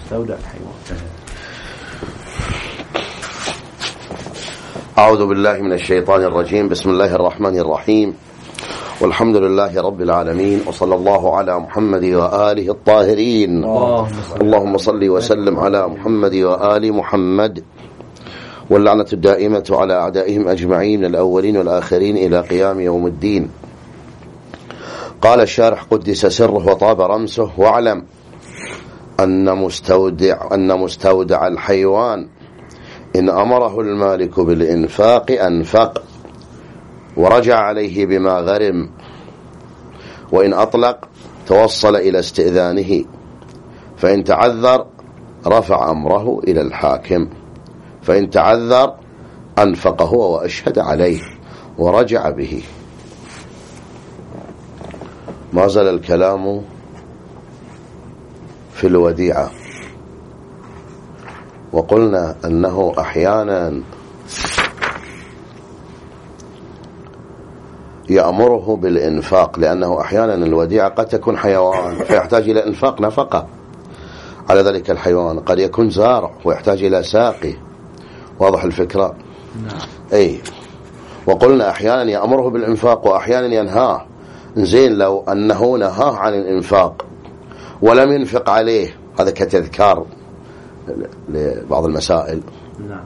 مستودع الحيوان. أعوذ بالله من الشيطان الرجيم. بسم الله الرحمن الرحيم، والحمد لله رب العالمين، وصلى الله على محمد وآله الطاهرين. اللهم صل وسلم على محمد وآل محمد، واللعنة الدائمة على أعدائهم أجمعين من الأولين والآخرين إلى قيام يوم الدين. قال الشارح قدس سره وطاب رمسه: واعلم أن مستودع الحيوان إن أمره المالك بالإنفاق أنفق ورجع عليه بما غرم، وإن أطلق توصل إلى استئذانه، فإن تعذر رفع أمره إلى الحاكم، فإن تعذر أنفقه وأشهد عليه ورجع به. ما زال الكلام في الوديعة، وقلنا أنه أحيانا يأمره بالإنفاق، لأنه أحيانا الوديعة قد تكون حيوان فيحتاج إلى إنفاق نفقة على ذلك الحيوان، قد يكون زارع ويحتاج إلى ساقي. واضح الفكرة؟ نعم. أي. وقلنا أحيانا يأمره بالإنفاق وأحيانا ينهاه. زين لو أنه نهاه عن الإنفاق ولم ينفق عليه، هذا كتذكار لبعض المسائل. نعم.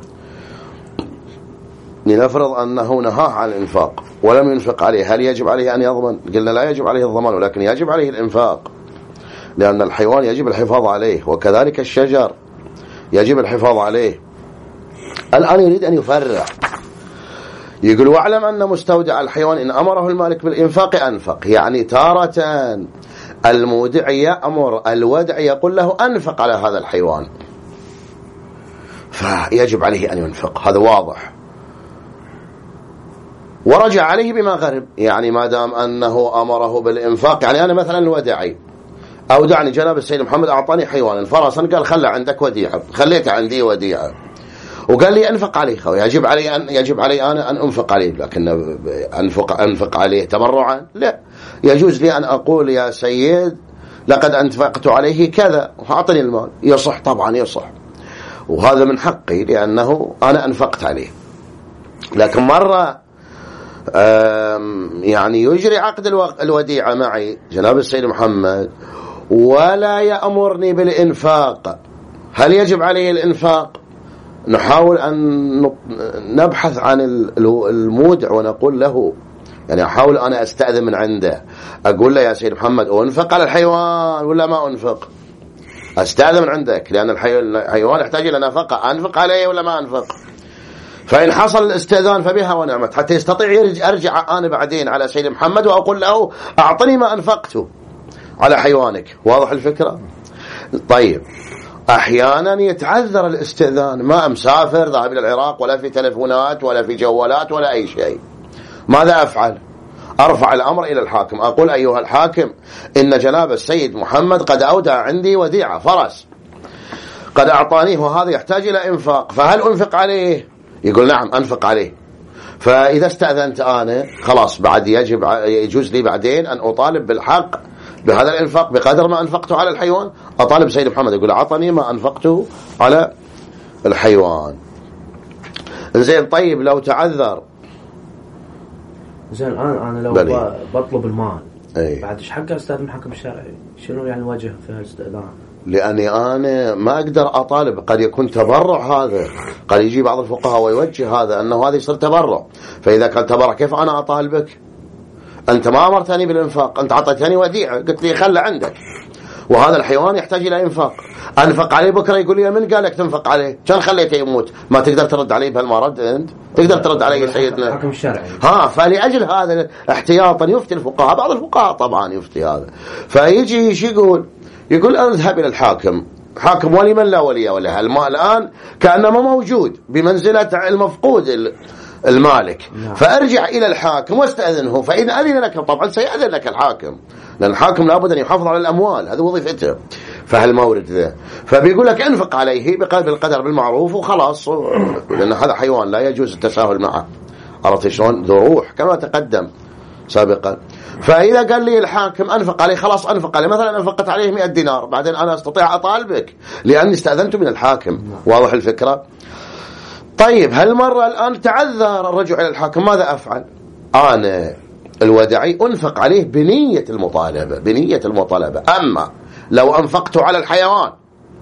لنفرض أنه نهاه عن الإنفاق ولم ينفق عليه، هل يجب عليه أن يضمن؟ قلنا لا يجب عليه الضمان، ولكن يجب عليه الإنفاق، لأن الحيوان يجب الحفاظ عليه، وكذلك الشجر يجب الحفاظ عليه. الآن يريد أن يفرع، يقول: واعلم أن مستودع الحيوان إن أمره المالك بالإنفاق أنفق. يعني تارة المودع يأمر الودع يقول له أنفق على هذا الحيوان، فيجب عليه أن ينفق، هذا واضح. ورجع عليه بما غرب، يعني ما دام أنه أمره بالإنفاق، يعني أنا مثلا الودعي أودعني جناب السيد محمد أعطاني حيوانا فرسا، قال خلى عندك وديعة، خليت عندي وديعة، وقال لي أنفق عليه، يجب علي أنا أن أنفق عليه، لكن أنفق عليه تبرعا؟ لا، يجوز لي أن أقول: يا سيد لقد أنفقت عليه كذا وأعطني المال. يصح طبعا، يصح، وهذا من حقي لأنه أنا أنفقت عليه. لكن مرة يعني يجري عقد الوديعة معي جناب السيد محمد ولا يأمرني بالإنفاق، هل يجب عليه الإنفاق؟ نحاول أن نبحث عن المودع ونقول له، يعني أحاول أنا أستأذن من عنده، أقول له: يا سيد محمد أنفق على الحيوان ولا ما أنفق؟ أستأذن من عندك، لأن الحيوان يحتاج إلى نفقة، أنفق عليه ولا ما أنفق؟ فإن حصل الاستئذان فبها ونعمت، حتى يستطيع أرجع أنا بعدين على سيد محمد وأقول له: أعطني ما أنفقته على حيوانك. واضح الفكرة؟ طيب، أحيانا يتعذر الاستئذان، ما مسافر ذهب إلى العراق ولا في تلفونات ولا في جوالات ولا أي شيء، ماذا أفعل؟ أرفع الأمر إلى الحاكم، أقول: أيها الحاكم، إن جناب السيد محمد قد أودع عندي وديعة فرس قد أعطانيه، وهذا يحتاج إلى إنفاق، فهل أنفق عليه؟ يقول: نعم أنفق عليه. فإذا استأذنت أنا خلاص، بعد يجوز لي بعدين أن أطالب بالحق بهذا الإنفاق بقدر ما أنفقته على الحيوان. أطالب سيد محمد، يقول: أعطني ما أنفقته على الحيوان. زين، طيب لو تعذر، زين أنا لو بطلب المال بعد إيش حق أستاذن الحكم الشرعي؟ شنو يعني الوجه في الاستئذان؟ لأني أنا ما أقدر أطالب، قد يكون تبرع، هذا قد يجي بعض الفقهاء ويوجه هذا أنه هذا يصير تبرع، فإذا كان تبرع كيف أنا أطالبك؟ أنت ما أمرتني بالإنفاق، أنت عطيتني وديعة، قلت لي خلى عندك، وهذا الحيوان يحتاج إلى إنفاق، أنفق عليه بكرة يقول لي: من قالك تنفق عليه؟ كان خليته يموت، ما تقدر ترد عليه بهالمرد؟ أنت تقدر ترد عليه سيدنا الحكم الشرعي. فلأجل هذا احتياطا يفتي الفقهاء، بعض الفقهاء طبعا يفتي هذا، فيجي ايش يقول أنا اذهب إلى الحاكم، حاكم ولي من لا ولي وله، المال الآن كأنما موجود بمنزلة المفقود المالك، فأرجع إلى الحاكم واستأذنه، فإن أذن لك طبعا سيأذن لك الحاكم، لأن الحاكم لابد أن يحافظ على الأموال، هذا وظيفته، فهالمورد ذا، فبيقول لك انفق عليه بالقدر بالمعروف وخلاص، لأن هذا حيوان لا يجوز التساهل معه. عرفت شلون؟ ذو روح كما تقدم سابقا. فإذا قال لي الحاكم أنفق عليه، خلاص أنفق عليه، مثلا أنفقت عليه 100 دينار، بعدين أنا أستطيع أطالبك لأني استأذنت من الحاكم. واضح الفكرة؟ طيب هالمرة الآن تعذر الرجوع إلى الحاكم، ماذا أفعل؟ أنا الوداعي أنفق عليه بنية المطالبة، بنية المطالبة. أما لو أنفقت على الحيوان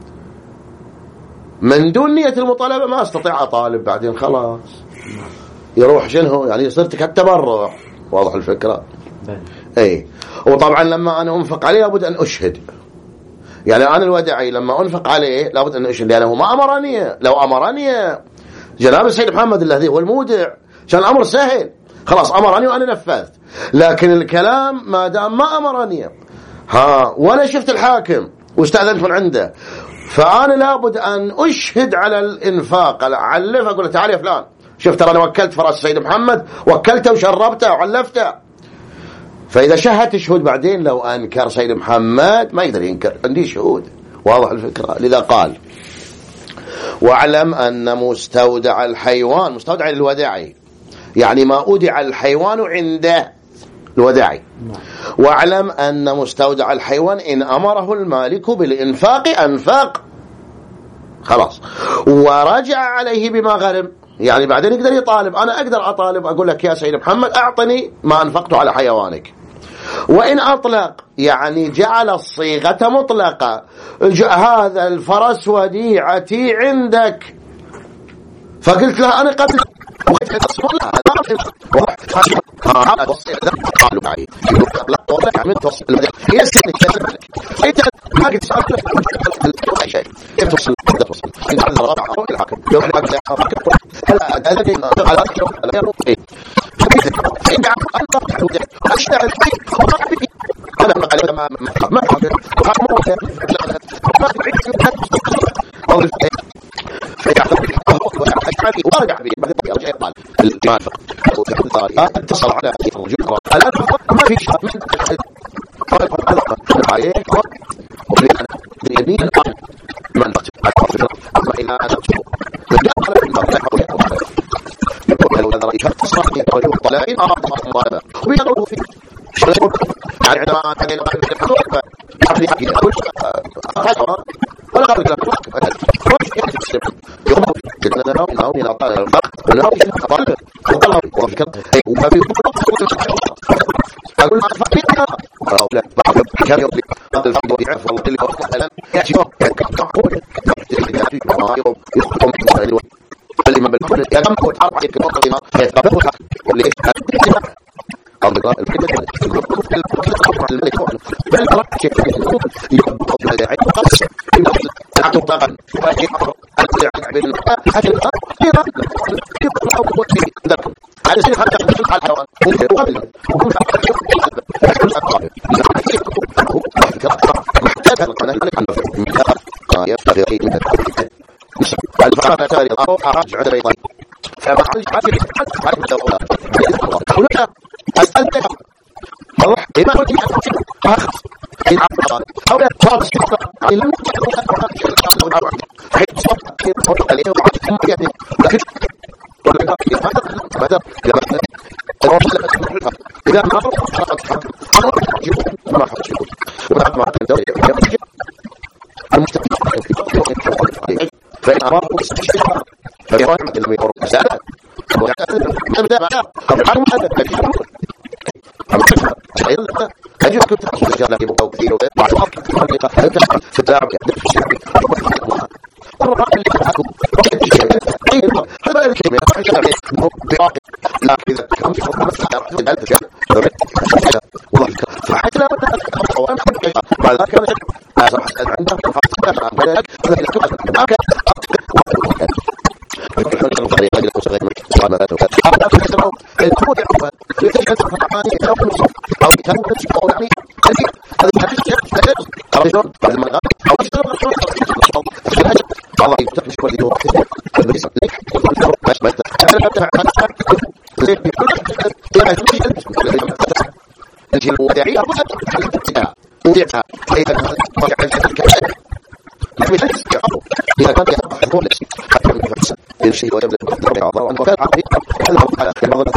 من دون نية المطالبة ما أستطيع أطالب، بعدين خلاص يروح شنو يعني صرت كالتبرع. واضح الفكرة؟ أي. وطبعا لما أنا أنفق عليه لابد أن أشهد، يعني أنا الوداعي لما أنفق عليه لابد أن أشهد، لأنه ما أمرني. لو أمرني جناب السيد محمد الذي هو المودع كان الأمر سهل، خلاص أمرني وأنا نفذت. لكن الكلام ما دام ما أمرني ولا شفت الحاكم واستأذنت من عنده، فأنا لابد أن أشهد على الإنفاق، أعلف أقول له تعال يا فلان، شفت أنا وكلت فراس السيد محمد، وكلته وشربته وعلفته. فإذا شهدت شهود بعدين لو أنكر سيد محمد ما يقدر ينكر، عندي شهود. واضح الفكرة؟ لذا قال واعلم أن مستودع الحيوان، مستودع الوداعي يعني ما أودع الحيوان عنده الوداعي، واعلم أن مستودع الحيوان إن أمره المالك بالإنفاق أنفق، خلاص، ورجع عليه بما غرم، يعني بعدين يقدر يطالب. أنا أقدر أطالب أقول لك يا سيد محمد أعطني ما أنفقته على حيوانك. وإن أطلق يعني جعل الصيغة مطلقة، هذا الفرس وديعتي عندك، فقلت له أنا قبل ورجع به اتصل على الرجوع الآن ما في شيء عليه اليمين من أما إلى أن لو نظر إلى الصحيح والطلاعين مطالبة ويدعو فيه يعني عندما كان يلقى في الحضور ولا قبل ذلك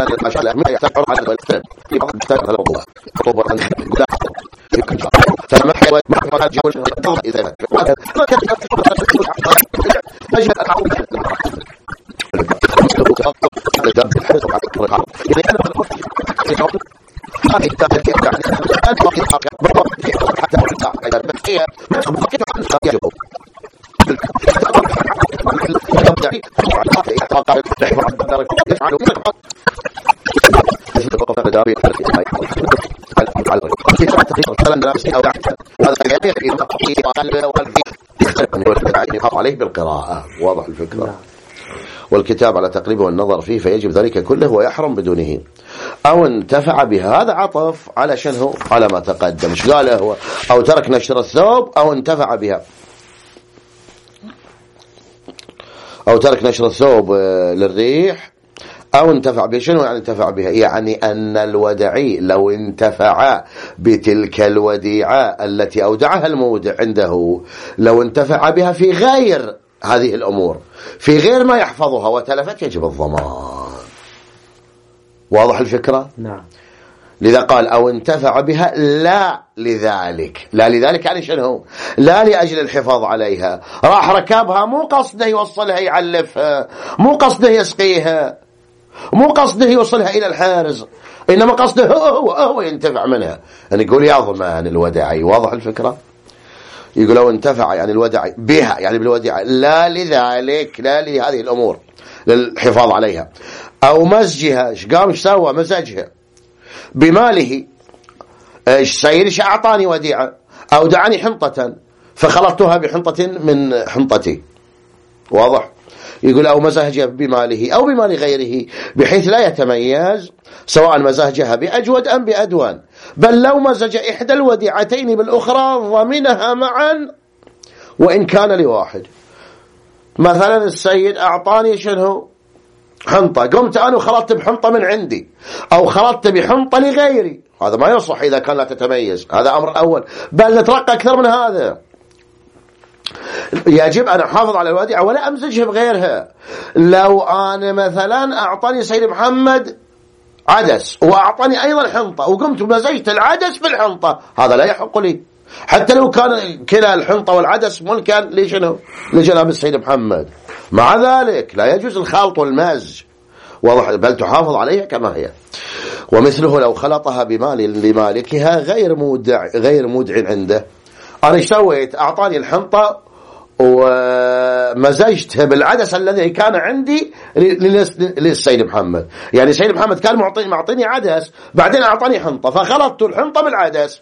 الأشياء ما يحتاج على الكلام في بعض المحتاج على الموضوع خطوبة عليه بالقراءة. واضح الفكرة. والكتاب على تقريبه والنظر فيه فيجب ذلك كله ويحرم بدونه. أو انتفع بها، هذا عطف على شنو؟ على ما تقدم. مش قال هو أو ترك نشر الثوب أو انتفع بها، أو ترك نشر الثوب للريح أو انتفع بها. شنو يعني انتفع بها؟ يعني أن الودعي لو انتفع بتلك الوديعة التي أودعها المودع عنده، لو انتفع بها في غير هذه الأمور، في غير ما يحفظها وتلفت، يجب الضمان. واضح الفكرة؟ نعم. لذا قال أو انتفع بها لا لذلك. لا لذلك يعني شنو؟ لا لأجل الحفاظ عليها، راح ركبها مو قصده يوصلها يعلفها، مو قصده يسقيها، مو قصده يوصلها إلى الحارس، إنما قصده هو ينتفع منها. يعني يقول يضمن الوداعي. واضح الفكرة؟ يقول لو انتفع يعني الوداعي بها، يعني بالوديعة، لا لذلك، لا لهذه الأمور للحفاظ عليها. أو مزجها، ايش قام ايش سوى؟ مزجها بماله. ايش سيد ايش أعطاني وديعة أو دعني حنطة فخلطتها بحنطة من حنطتي. واضح؟ يقول أو مزجها بماله أو بمال غيره بحيث لا يتميز سواء مزجها بأجود أم بأدوان، بل لو مزج إحدى الوديعتين بالأخرى ضمنها معا وإن كان لواحد. مثلا السيد أعطاني شنو؟ حنطة، قمت أنا وخلطت بحنطة من عندي أو خلطت بحنطة لغيري، هذا ما يصح إذا كان لا تتميز. هذا أمر أول. بل نترقى أكثر من هذا، يجب أن أحافظ على الوديعة ولا أمزجها بغيرها. لو أنا مثلا أعطاني سيد محمد عدس وأعطاني أيضا حنطة وقمت ومزجت العدس بالحنطة، هذا لا يحق لي، حتى لو كان كلا الحنطة والعدس ملكا لشنو؟ لجناب السيد محمد. مع ذلك لا يجوز الخلط والمزج. واضح؟ بل تحافظ عليها كما هي. ومثله لو خلطها بمال لمالكها غير مودع عنده. أنا ايش سويت؟ أعطاني الحنطة ومزجتها بالعدس الذي كان عندي للسيد محمد. يعني السيد محمد كان معطيني عدس، بعدين أعطاني حنطة فخلطت الحنطة بالعدس.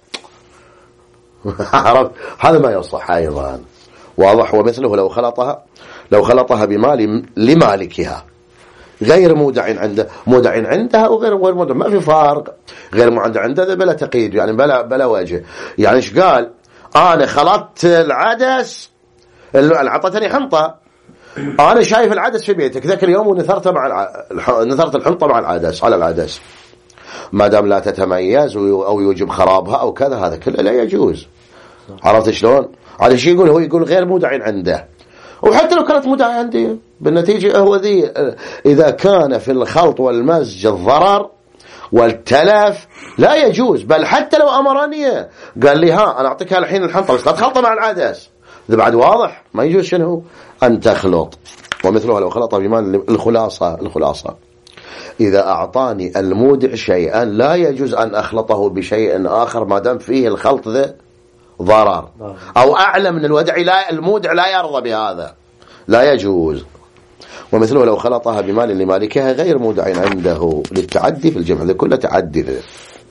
هذا ما يصح أيضا. واضح؟ ومثله لو خلطها بمال لمالكها غير مودع عنده، مودع عندها وغير مودع، ما في فارق. غير مودع عنده بلا تقييد، يعني بلا وجه. يعني ايش قال؟ أنا خلطت العدس، عطتني حنطة، أنا شايف العدس في بيتك ذاك اليوم ونثرت نثرت الحنطة مع العدس على العدس، ما دام لا تتميز أو يوجب خرابها أو كذا، هذا كله لا يجوز. عرفت شلون؟ هذا الشيء هو يقول غير مودع عنده. وحتى لو كانت مودعة عندي بالنتيجة هو ذي، إذا كان في الخلط والمزج الضرر والتلف لا يجوز. بل حتى لو أمرني قال لي أنا أعطيك الحين الحنطة بس لا تخلطها مع العدس، إذا بعد واضح ما يجوز شنو؟ أن تخلط. ومثلها لو خلط بمال الخلاصة إذا أعطاني المودع شيئا لا يجوز أن أخلطه بشيء آخر ما دام فيه الخلط ذا ضرر أو أعلى من الودع، المودع لا يرضى بهذا، لا يجوز. ومثله لو خلطها بمال لمالكها غير مودع عنده للتعدي في الجمع، ذا كله تعدي ذا.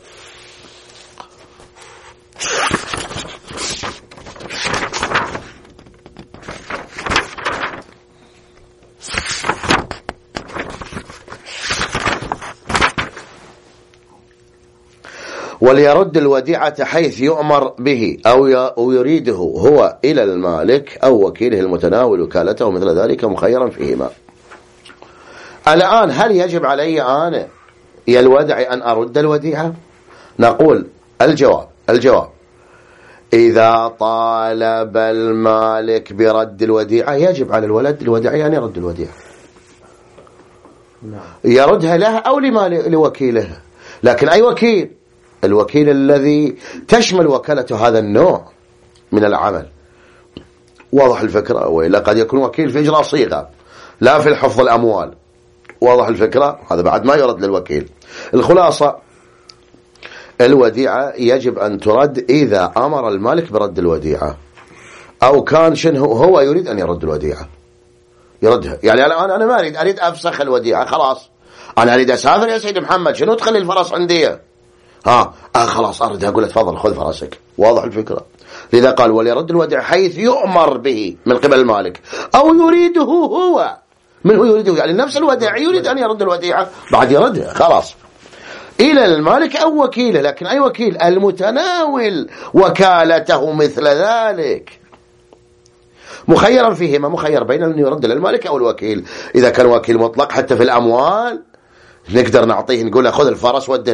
وليرد الوديعة حيث يؤمر به أو يريده هو إلى المالك أو وكيله المتناول وكالته مثل ذلك مخيرا فيهما. الآن هل يجب علي أنا يا الودع أن أرد الوديعة؟ نقول الجواب إذا طالب المالك برد الوديعة يجب على الولد الوديعة أن يرد الوديعة. يردها له أو لوكيله. لكن أي وكيل؟ الوكيل الذي تشمل وكالته هذا النوع من العمل. واضح الفكرة؟ وإلا قد يكون وكيل في إجراء صيغة لا في الحفظ الأموال. واضح الفكرة؟ هذا بعد ما يرد للوكيل. الخلاصة الوديعة يجب أن ترد إذا أمر المالك برد الوديعة أو كان شنو هو يريد أن يرد الوديعة يردها. يعني أنا ما أريد أفسخ الوديعة، خلاص أنا أريد أسافر يا سيد محمد، شنو تخلي الفرس عندي؟ خلاص أرد أقول تفضل خذ فرسك. واضح الفكرة؟ لذا قال وليرد الوديعة حيث يؤمر به من قبل المالك أو يريده هو. من هو يريده؟ يعني نفس الوديعة يريد أن يرد الوديعة بعد يردها خلاص إلى المالك أو وكيله. لكن أي وكيل؟ المتناول وكالته مثل ذلك مخيرا فيهما، مخير بين أن يرد للمالك أو الوكيل. إذا كان وكيل مطلق حتى في الأموال نقدر نعطيه، نقول خذ الفرس وده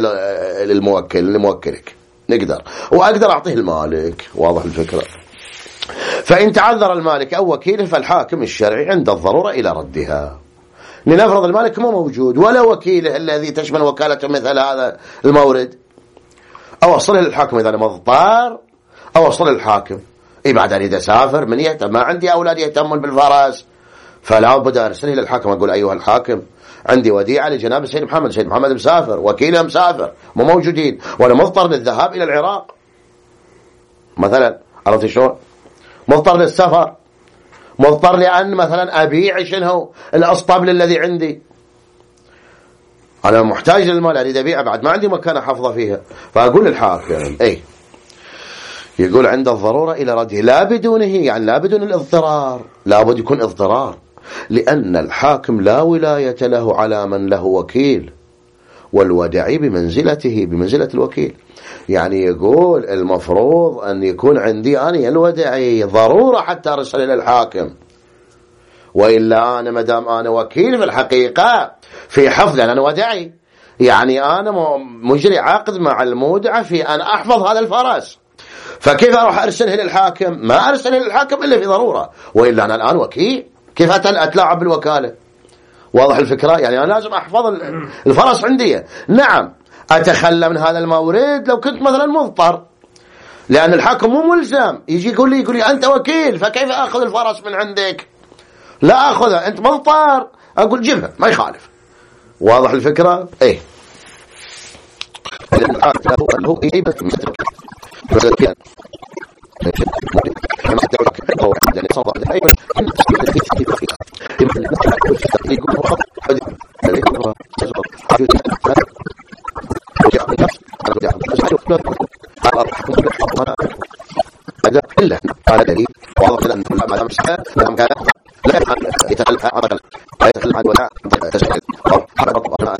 لموكلك، نقدر، وأقدر أعطيه المالك. واضح الفكرة؟ فإن تعذر المالك أو وكيله فالحاكم الشرعي عند الضرورة إلى ردها. لنفرض المالك مو موجود ولا وكيله الذي تشمل وكالته مثل هذا المورد، أوصله للحاكم إذا أنا مضطر، أوصله للحاكم. بعد أريد أسافر، من يهتم؟ ما عندي أولاد يهتمون بالفرس، فلا بد أرسله للحاكم أقول أيها الحاكم عندي وديعة لجناب السيد محمد، السيد محمد مسافر، وكيله مسافر مو موجودين، وأنا مضطر للذهاب إلى العراق مثلا. عرفت شلون؟ مضطر للسفر، مضطر لأن مثلا أبيع شنو الأسطبل الذي عندي، أنا محتاج للمال أريد أبيعه، بعد ما عندي مكان أحفظه فيها، فأقول للحاكم يقول عند الضرورة إلى رده، لا بدونه، يعني لا بدون الاضطرار، لا بد يكون اضطرار، لأن الحاكم لا ولاية له على من له وكيل، والودعي بمنزلة الوكيل. يعني يقول المفروض أن يكون عندي أنا الودعي ضرورة حتى أرسل إلى الحاكم، وإلا أنا مدام أنا وكيل في الحقيقة في حفظ، أنا ودعي، يعني أنا مجري عقد مع المودع في أن أحفظ هذا الفرس، فكيف أروح أرسله للحاكم؟ ما أرسله للحاكم إلا في ضرورة، وإلا أنا الآن وكيل، كيف أتلاعب بالوكالة؟ واضح الفكرة؟ يعني أنا لازم أحفظ الفرس عندي. نعم أتخلى من هذا المورد لو كنت مثلا مضطر، لأن الحاكم مو ملزم يجي يقول لي أنت وكيل فكيف أخذ الفرس من عندك؟ لا أخذها، أنت مضطر، أقول جيبها ما يخالف. واضح الفكرة؟ إلا قال دليل واضح أن ما دام كان لا يتخلف عن ولا تشغل أو حرب لا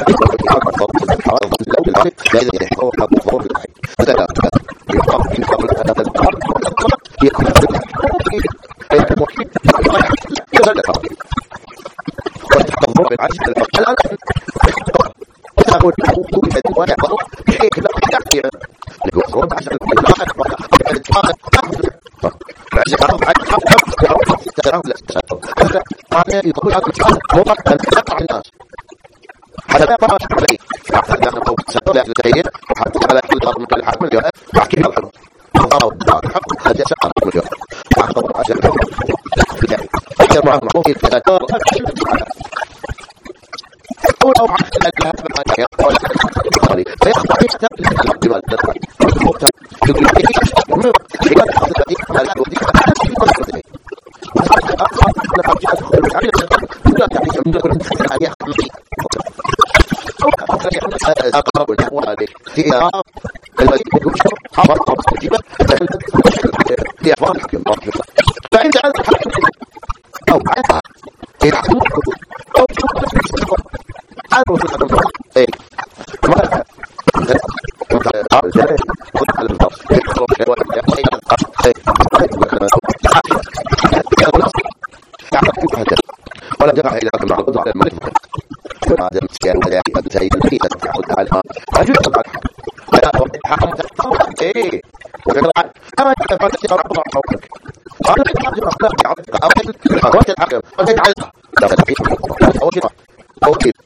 ولا دفع إلى حكم القدرة على الملك هذا مسكين ولا يبتدي الفريق تعال رجل طبعا حكم ايه وكذا اما تفعل تقرب حولك هذا الحكم الحكم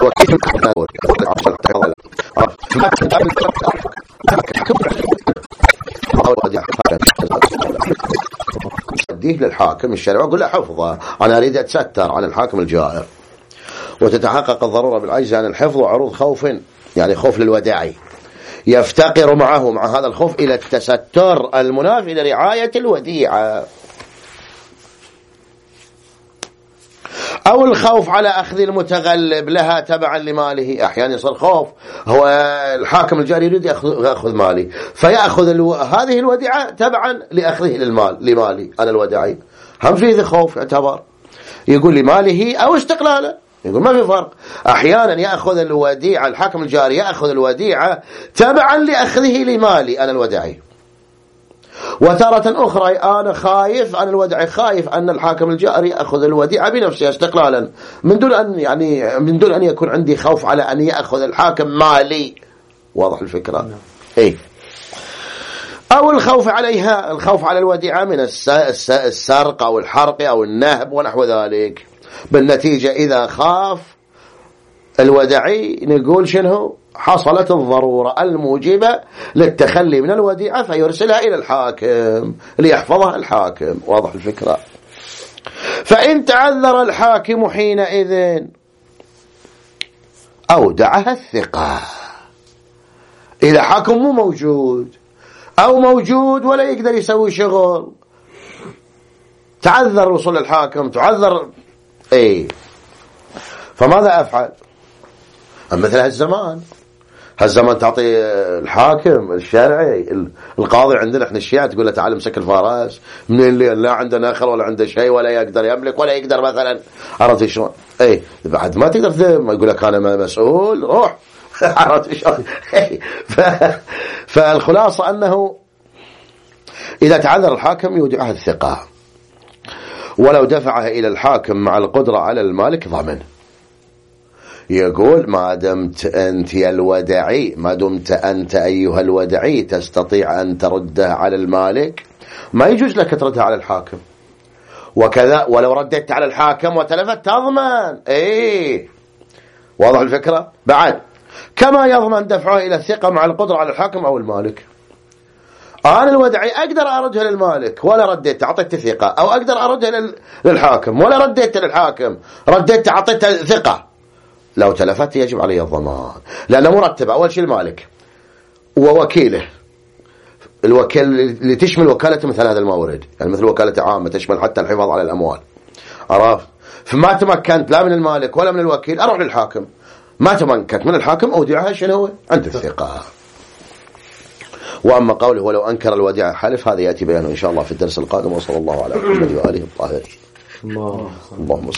أديه للحاكم الشرعي وأقول له حفظه، أنا أريد أتستر عن الحاكم الجائر، وتتحقق الضرورة بالعجز عن الحفظ وعروض خوف، يعني خوف للوداعي يفتقر معه مع هذا الخوف إلى التستر المنافي لرعاية الوديعة، أو الخوف على أخذ المتغلب لها تبعا لماله. أحيانا يصير خوف، هو الحاكم الجاري يريد يأخذ مالي فيأخذ هذه الوديعة تبعا لأخذه لمالي أنا الوداعي، هم فيه خوف يعتبر، يقول لي ماله أو استقلاله، يقول ما في فرق. أحيانا يأخذ الوديعة الحاكم الجاري يأخذ الوديعة تبعا لأخذه لمالي أنا الوداعي، وتارة أخرى أنا خايف أن الوداعي خايف أن الحاكم الجاري يأخذ الوديعة بنفسه استقلالا من دون أن يكون عندي خوف على أن يأخذ الحاكم مالي. واضح الفكرة؟ إيه. أو الخوف عليها، الخوف على الوديعة من السرقة أو الحرق أو النهب ونحو ذلك. بالنتيجة إذا خاف الوداعي نقول شنو؟ حصلت الضرورة الموجبة للتخلي من الوديعة فيرسلها إلى الحاكم ليحفظها الحاكم. واضح الفكرة؟ فإن تعذر الحاكم حينئذ أودعها الثقة. إذا حاكم مو موجود أو موجود ولا يقدر يسوي شغل، تعذر وصول الحاكم، تعذر إيه، فماذا أفعل؟ مثل هالزمان تعطي الحاكم الشرعي القاضي عندنا احنا الشيعة تقول له تعال امسك الفرس من اللي لا عنده نخل ولا عنده شيء ولا يقدر يملك ولا يقدر مثلا، عرفت شلون؟ ايه بعد ما تقدر ما يقول لك انا مسؤول روح، عرفت شلون؟ فالخلاصة انه اذا تعذر الحاكم يودعها الثقة، ولو دفعها الى الحاكم مع القدرة على المالك ضمن. يقول ما دمت أنت يا الوداعي، ما دمت أنت أيها الوداعي تستطيع أن تردها على المالك ما يجوز لك تردها على الحاكم، وكذا ولو ردت على الحاكم وتلفت تضمن. إيه واضح الفكرة؟ بعد كما يضمن دفعها إلى الثقة مع القدرة على الحاكم أو المالك. أنا الوداعي أقدر أردها للمالك ولا رديت أعطيت ثقة، أو أقدر أردها للحاكم ولا رديت للحاكم، رديت أعطيت ثقة، لو تلفت يجب عليه الضمان، لأنه مرتب أول شيء المالك ووكيله، الوكيل اللي تشمل وكالة مثل هذا المورد، يعني مثل وكالة عامة تشمل حتى الحفاظ على الأموال، عرفت؟ فما تمكنت لا من المالك ولا من الوكيل أروح للحاكم، ما تمكنت من الحاكم أودعها شنو عند الثقة. وأما قوله ولو أنكر الوديعة حلف هذا يأتي بيانه إن شاء الله في الدرس القادم، وصلى الله على محمد وآله الطاهرين. اللهم